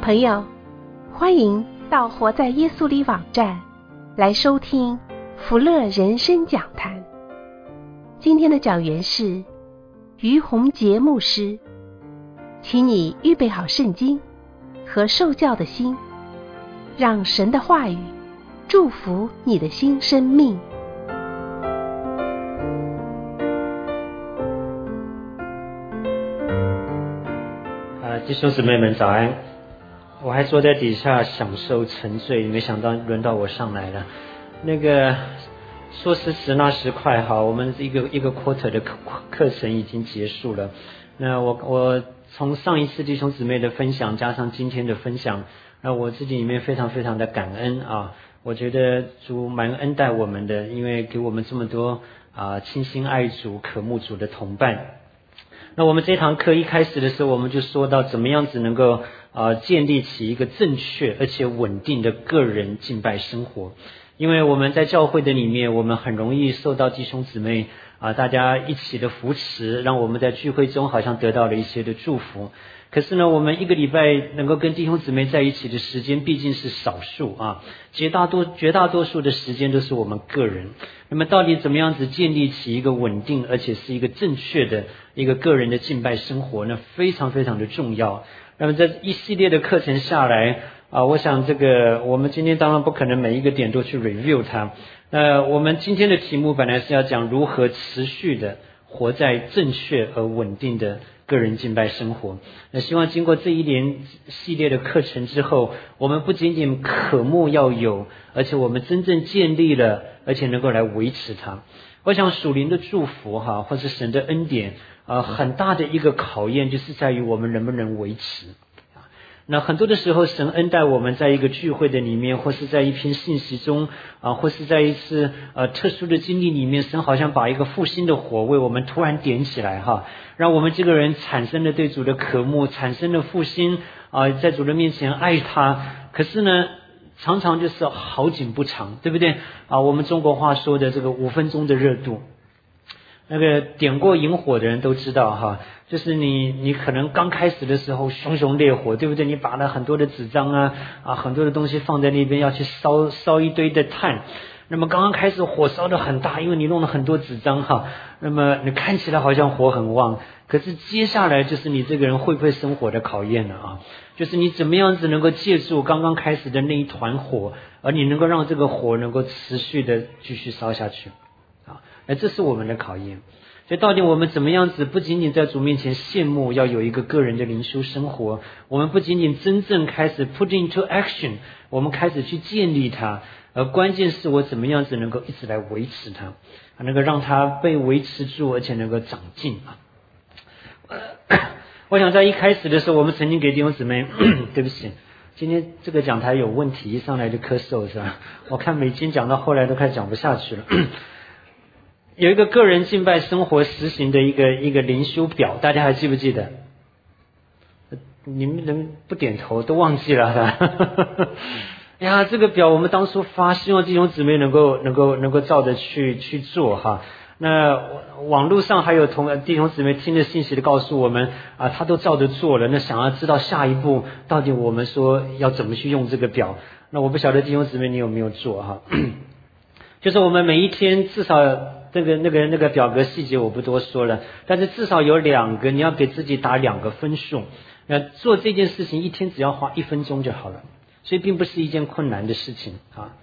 朋友，欢迎到活在耶稣里网站来收听福乐人生讲坛。今天的讲员是于洪杰牧师，请你预备好圣经和受教的心，让神的话语祝福你的新生命。 弟兄姊妹们早安！我还坐在底下享受沉醉，没想到轮到我上来了。说时迟那时快，好，我们一个 quarter 的课程已经结束了。那我从上一次弟兄姊妹的分享加上今天的分享，我自己里面非常非常的感恩啊！我觉得主蛮恩待我们的，因为给我们这么多倾心爱主、渴慕主的同伴。那我们这堂课一开始的时候，我们就说到怎么样子能够建立起一个正确而且稳定的个人敬拜生活。因为我们在教会的里面，我们很容易受到弟兄姊妹大家一起的扶持，让我们在聚会中好像得到了一些的祝福。可是呢，我们一个礼拜能够跟弟兄姊妹在一起的时间毕竟是少数绝大多数的时间都是我们个人。那么到底怎么样子建立起一个稳定而且是一个正确的一个个人的敬拜生活呢？非常非常的重要。那么这一系列的课程下来我想我们今天当然不可能每一个点都去 review 它。我们今天的题目本来是要讲如何持续的活在正确而稳定的个人敬拜生活。那希望经过这一连系列的课程之后，我们不仅仅渴慕要有，而且我们真正建立了，而且能够来维持它。我想属灵的祝福或是神的恩典很大的一个考验就是在于我们能不能维持。那很多的时候，神恩待我们在一个聚会的里面，或是在一篇信息中或是在一次特殊的经历里面，神好像把一个复兴的火为我们突然点起来让我们这个人产生了对主的渴慕，产生了复兴在主的面前爱他。可是呢，常常就是好景不长，对不对我们中国话说的这个5分钟的热度。点过萤火的人都知道就是你可能刚开始的时候熊熊烈火，对不对？你把了很多的纸张很多的东西放在那边，要去烧一堆的炭。那么刚刚开始火烧得很大，因为你弄了很多纸张那么你看起来好像火很旺，可是接下来就是你这个人会不会生火的考验了就是你怎么样子能够借助刚刚开始的那一团火，而你能够让这个火能够持续的继续烧下去这是我们的考验。所以到底我们怎么样子不仅仅在主面前羡慕要有一个个人的灵修生活，我们不仅仅真正开始 put into action， 我们开始去建立它，而关键是我怎么样子能够一直来维持它，能够让它被维持住，而且能够长进我想在一开始的时候，我们曾经给弟兄姊妹对不起，今天这个讲台有问题，一上来就咳嗽是吧？我看美金讲到后来都快讲不下去了有一个个人敬拜生活实行的一个灵修表，大家还记不记得？你们能不点头都忘记了是吧呀，这个表我们当初发，希望弟兄姊妹能够照着去做那网络上还有弟兄姊妹听着信息的告诉我们他都照着做了。那想要知道下一步到底我们说要怎么去用这个表，那我不晓得弟兄姊妹你有没有做就是我们每一天至少那个表格细节我不多说了，但是至少有2个，你要给自己打2个分数。做这件事情一天只要花1分钟就好了，所以并不是一件困难的事情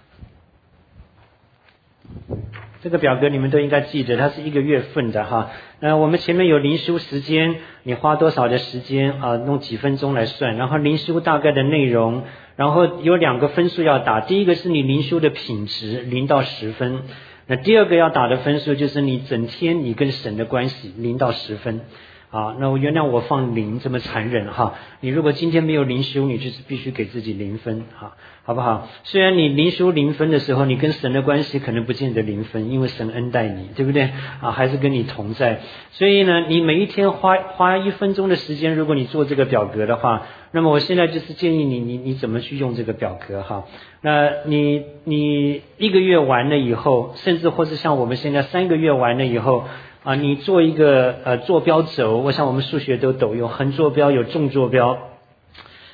这个表格你们都应该记得，它是1个月份的我们前面有灵修时间，你花多少的时间用几分钟来算，然后灵修大概的内容，然后有2个分数要打。第一个是你灵修的品质0到10分，那第二个要打的分数就是你整天你跟神的关系0到10分那我原谅我放0这么残忍你如果今天没有灵修，你就是必须给自己0分好不好？虽然你灵修0分的时候，你跟神的关系可能不见得0分，因为神恩待你，对不对还是跟你同在。所以呢，你每一天花1分钟的时间，如果你做这个表格的话，那么我现在就是建议你怎么去用这个表格那你1个月完了以后，甚至或是像我们现在3个月完了以后你做一个坐标轴，我想我们数学都懂，有横坐标有纵坐标。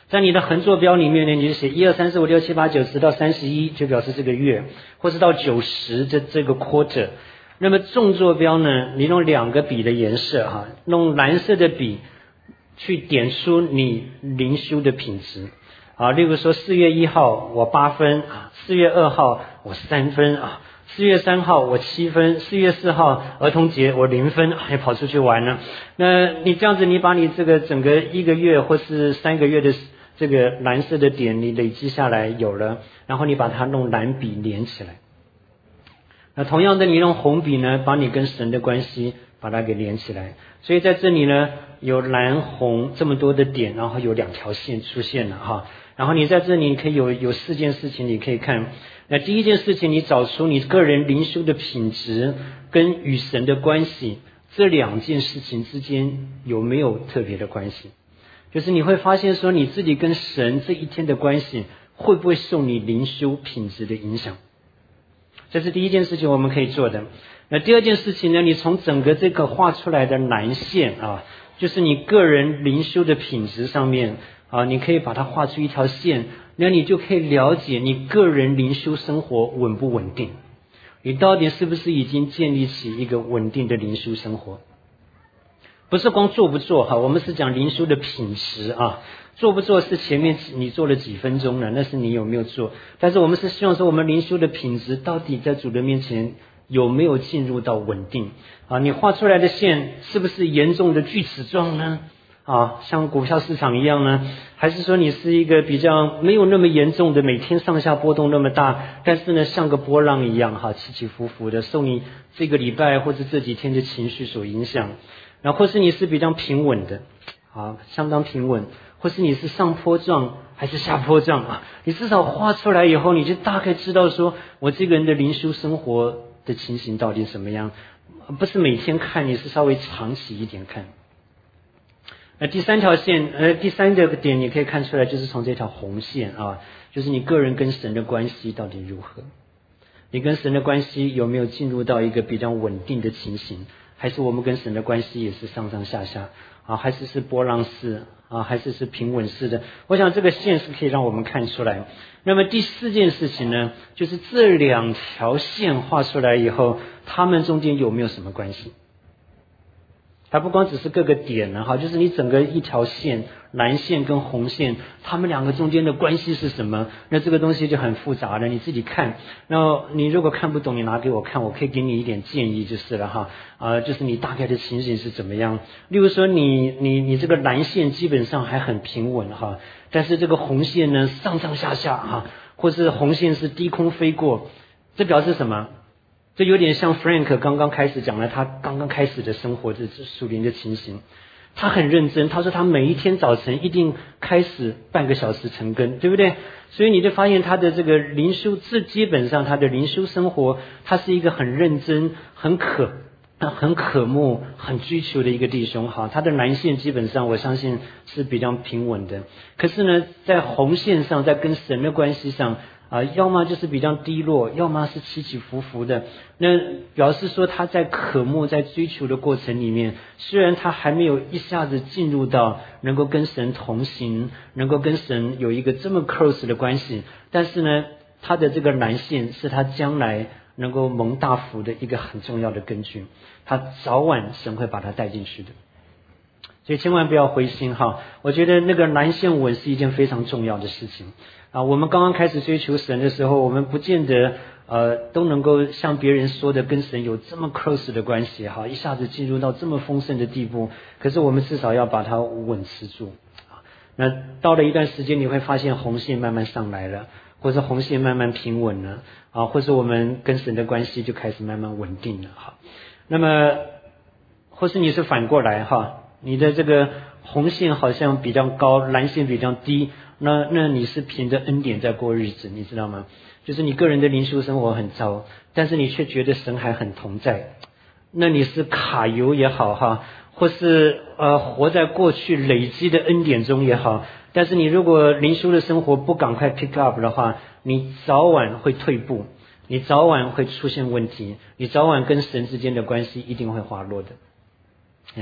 在你的横坐标里面呢，你就写1、2、3、4、5、6、7、8、9、10到31，就表示这个月，或是到90这个 quarter。那么纵坐标呢，你用2个笔的颜色哈，用蓝色的笔去点出你灵修的品质啊。例如说4月1号我8分啊，4月2号我3分啊，4月3号我7分，4月4号儿童节我0分，还跑出去玩了。那你这样子，你把你这个整个1个月或是3个月的这个蓝色的点你累积下来有了，然后你把它用蓝笔连起来。那同样的，你用红笔呢，把你跟神的关系把它给连起来。所以在这里呢，有蓝红这么多的点，然后有2条线出现了哈。然后你在这里可以有4件事情你可以看。那第一件事情，你找出你个人灵修的品质跟与神的关系，这2件事情之间有没有特别的关系？就是你会发现说，你自己跟神这一天的关系会不会受你灵修品质的影响？这是第一件事情我们可以做的。那第二件事情呢，你从整个这个画出来的蓝线啊，就是你个人灵修的品质上面啊，你可以把它画出一条线，那你就可以了解你个人灵修生活稳不稳定，你到底是不是已经建立起一个稳定的灵修生活。不是光做不做哈，我们是讲灵修的品质啊。做不做是前面你做了几分钟了，那是你有没有做。但是我们是希望说，我们灵修的品质到底在主的面前有没有进入到稳定啊？你画出来的线是不是严重的锯齿状呢？啊，像股票市场一样呢？还是说你是一个比较没有那么严重的，每天上下波动那么大，但是呢像个波浪一样哈，起起伏伏的，受你这个礼拜或者这几天的情绪所影响。然后或是你是比较平稳的啊，相当平稳，或是你是上坡状还是下坡状啊？你至少画出来以后，你就大概知道说我这个人的灵修生活的情形到底什么样，不是每天看，你是稍微长期一点看。第三条线，第三个点你可以看出来，就是从这条红线啊，就是你个人跟神的关系到底如何？你跟神的关系有没有进入到一个比较稳定的情形？还是我们跟神的关系也是上上下下啊？还是波浪式啊？还是平稳式的？我想这个线是可以让我们看出来。那么第4件事情呢，就是这2条线画出来以后，它们中间有没有什么关系？它不光只是各个点呢，哈，就是你整个一条线，蓝线跟红线，它们2个中间的关系是什么？那这个东西就很复杂了，你自己看。那你如果看不懂，你拿给我看，我可以给你一点建议就是了哈。就是你大概的情形是怎么样？例如说你这个蓝线基本上还很平稳哈，但是这个红线呢上上下下哈，或是红线是低空飞过，这表示什么？这有点像 Frank 刚刚开始讲了他刚刚开始的生活的属灵的情形。他很认真，他说他每一天早晨一定开始半个小时晨更，对不对？所以你就发现他的这个灵修，这基本上他的灵修生活，他是一个很认真、很渴慕、很追求的一个弟兄哈。他的蓝线基本上我相信是比较平稳的，可是呢，在红线上，在跟神的关系上要么就是比较低落，要么是起起伏伏的。那表示说他在渴慕、在追求的过程里面，虽然他还没有一下子进入到能够跟神同行，能够跟神有一个这么 close 的关系，但是呢，他的这个蓝线是他将来能够蒙大福的一个很重要的根据，他早晚神会把他带进去的。所以千万不要灰心哈，我觉得那个蓝线稳是一件非常重要的事情啊。我们刚刚开始追求神的时候，我们不见得都能够像别人说的跟神有这么 close 的关系哈，一下子进入到这么丰盛的地步，可是我们至少要把它稳持住。那到了一段时间，你会发现红线慢慢上来了，或者红线慢慢平稳了啊，或者我们跟神的关系就开始慢慢稳定了哈。那么或是你是反过来哈，你的这个红线好像比较高，蓝线比较低，那你是凭着恩典在过日子，你知道吗？就是你个人的灵修生活很糟，但是你却觉得神还很同在，那你是卡油也好哈，或是活在过去累积的恩典中也好，但是你如果灵修的生活不赶快 pick up 的话，你早晚会退步，你早晚会出现问题，你早晚跟神之间的关系一定会滑落的呀。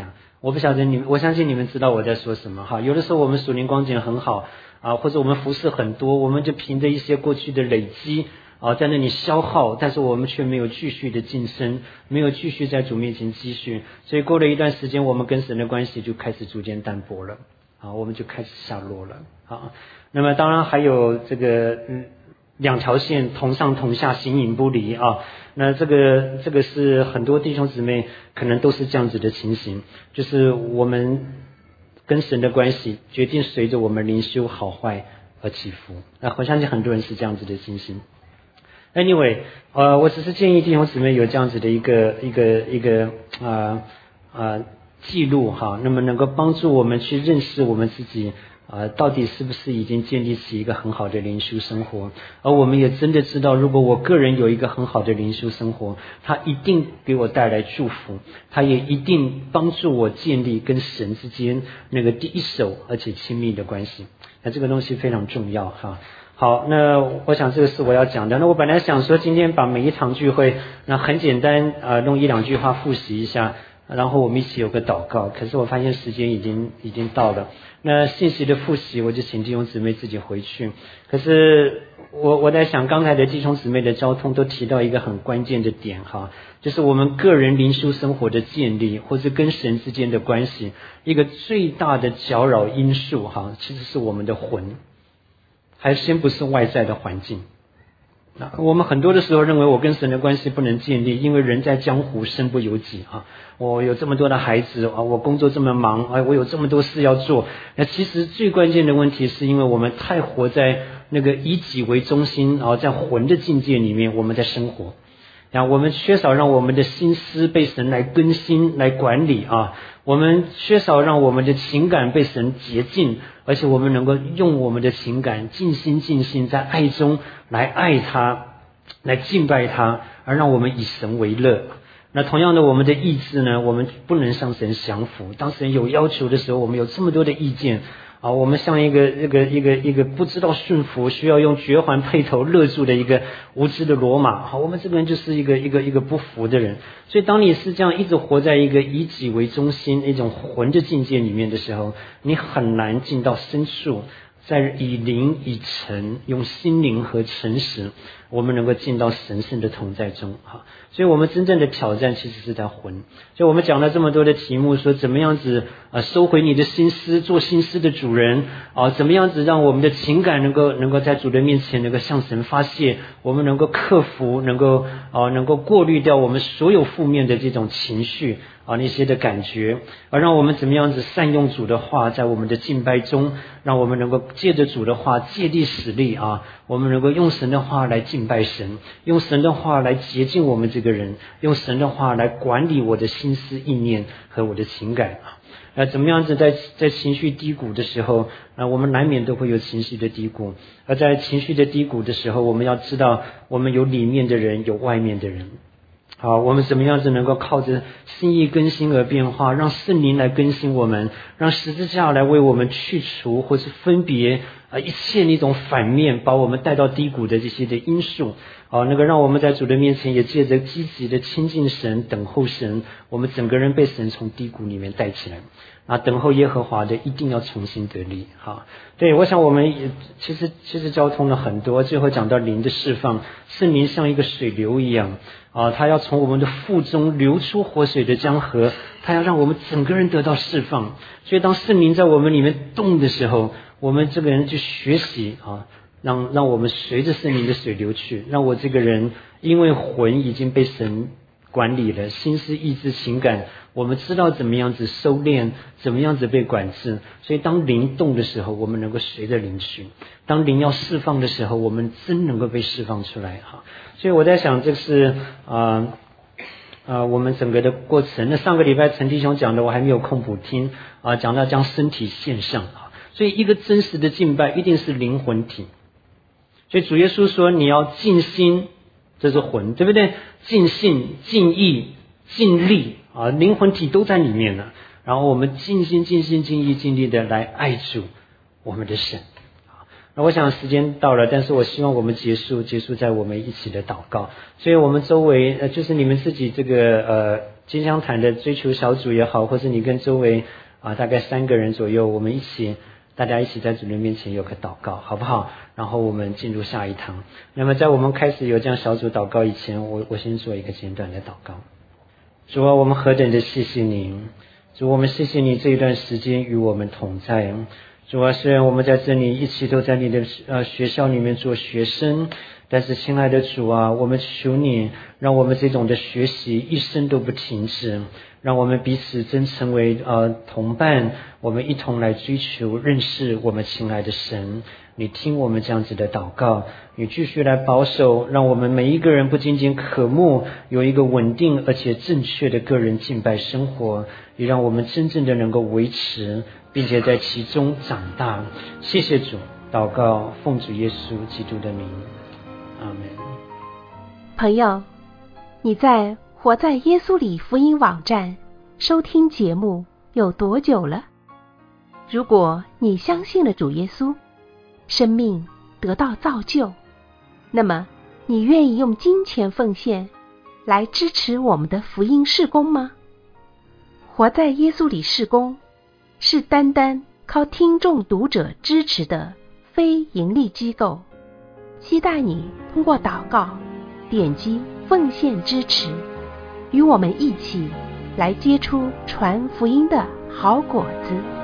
我不晓得你们，我相信你们知道我在说什么哈。有的时候我们属灵光景很好啊，或者我们服侍很多，我们就凭着一些过去的累积啊，在那里消耗，但是我们却没有继续的晋升，没有继续在主面前继续，所以过了一段时间，我们跟神的关系就开始逐渐淡薄了啊，我们就开始下落了啊。那么当然还有这个两条线同上同下，形影不离啊。那这个是很多弟兄姊妹可能都是这样子的情形，就是我们跟神的关系决定随着我们灵修好坏而起伏。那我相信很多人是这样子的情形。Anyway， 我只是建议弟兄姊妹有这样子的一个记录哈，那么能够帮助我们去认识我们自己到底是不是已经建立起一个很好的灵修生活，而我们也真的知道，如果我个人有一个很好的灵修生活，它一定给我带来祝福，它也一定帮助我建立跟神之间那个第一手而且亲密的关系。那这个东西非常重要哈。好，那我想这个是我要讲的。那我本来想说今天把每一场聚会那很简单用一两句话复习一下，然后我们一起有个祷告，可是我发现时间已经到了。那信息的复习我就请弟兄姊妹自己回去。可是我在想，刚才的弟兄姊妹的交通都提到一个很关键的点哈，就是我们个人灵修生活的建立，或者跟神之间的关系，一个最大的搅扰因素哈，其实是我们的魂，还先不是外在的环境。那我们很多的时候认为我跟神的关系不能建立，因为人在江湖身不由己啊！我有这么多的孩子啊，我工作这么忙啊，我有这么多事要做。那其实最关键的问题是因为我们太活在那个以己为中心啊，在魂的境界里面我们在生活。我们缺少让我们的心思被神来更新来管理啊，我们缺少让我们的情感被神洁净，而且我们能够用我们的情感尽心尽性在爱中来爱他，来敬拜他，而让我们以神为乐。那同样的，我们的意志呢，我们不能向神降服，当神有要求的时候，我们有这么多的意见啊，我们像一个不知道顺服，需要用绝环配头勒住的一个无知的骡马。好，我们这个人就是一个不服的人。所以当你是这样一直活在一个以己为中心一种魂的境界里面的时候，你很难进到深处，在以灵以诚，用心灵和诚实，我们能够进到神圣的同在中哈。所以我们真正的挑战其实是在魂。所以我们讲了这么多的题目，说怎么样子收回你的心思，做心思的主人啊，怎么样子让我们的情感能够在主的面前能够向神发泄，我们能够克服，能够过滤掉我们所有负面的这种情绪啊，那些的感觉，而让我们怎么样子善用主的话，在我们的敬拜中，让我们能够借着主的话借力使力啊，我们能够用神的话来敬拜神，用神的话来洁净我们这个人，用神的话来管理我的心思意念和我的情感啊。怎么样子在情绪低谷的时候我们难免都会有情绪的低谷，而在情绪的低谷的时候，我们要知道我们有里面的人，有外面的人。好，我们怎么样子能够靠着心意更新而变化，让圣灵来更新我们，让十字架来为我们去除或是分别一切那种反面把我们带到低谷的这些的因素那个让我们在主的面前也借着积极的亲近神，等候神，我们整个人被神从低谷里面带起来等候耶和华的一定要重新得力对，我想我们也其实交通了很多，最后讲到灵的释放，圣灵像一个水流一样它要从我们的腹中流出活水的江河，它要让我们整个人得到释放。所以当圣灵在我们里面动的时候，我们这个人就学习让我们随着圣灵的水流去，让我这个人因为魂已经被神管理了，心思意志情感我们知道怎么样子收敛，怎么样子被管制，所以当灵动的时候，我们能够随着灵去，当灵要释放的时候，我们真能够被释放出来所以我在想，这是我们整个的过程。那上个礼拜陈弟兄讲的我还没有空补听讲到将身体献上所以一个真实的敬拜一定是灵魂体。所以主耶稣说你要尽心，这是魂，对不对？尽性、尽意、尽力灵魂体都在里面了。然后我们尽心、尽心、尽意、尽力的来爱主我们的神。那我想时间到了，但是我希望我们结束在我们一起的祷告。所以我们周围就是你们自己这个金香坛的追求小组也好，或是你跟周围大概3个人左右，我们大家一起在主的面前有个祷告，好不好？然后我们进入下一堂。那么在我们开始有这样小组祷告以前，我先做一个简短的祷告。主啊，我们何等的谢谢你，主，我们谢谢你这一段时间与我们同在。主啊，虽然我们在这里一起都在你的学校里面做学生，但是亲爱的主啊，我们求你让我们这种的学习一生都不停止，让我们彼此真成为同伴，我们一同来追求认识我们亲爱的神。你听我们这样子的祷告，你继续来保守，让我们每一个人不仅仅渴慕有一个稳定而且正确的个人敬拜生活，也让我们真正的能够维持，并且在其中长大。谢谢主，祷告奉主耶稣基督的名，阿们。 朋友，你在活在耶稣里福音网站收听节目有多久了？如果你相信了主耶稣，生命得到造就，那么你愿意用金钱奉献来支持我们的福音事工吗？活在耶稣里事工是单单靠听众读者支持的非盈利机构，期待你通过祷告点击奉献支持，与我们一起来结出传福音的好果子。